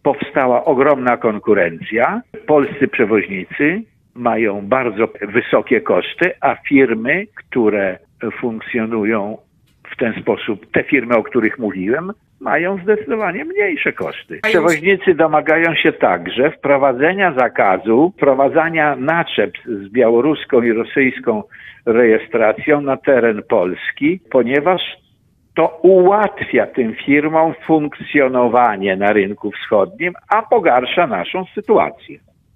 powstała ogromna konkurencja. Polscy przewoźnicy mają bardzo wysokie koszty, a firmy, które funkcjonują w ten sposób, te firmy, o których mówiłem, mają zdecydowanie mniejsze koszty. Przewoźnicy domagają się także wprowadzenia zakazu wprowadzania naczep z białoruską i rosyjską rejestracją na teren Polski, ponieważ to ułatwia tym firmom funkcjonowanie na rynku wschodnim, a pogarsza naszą sytuację.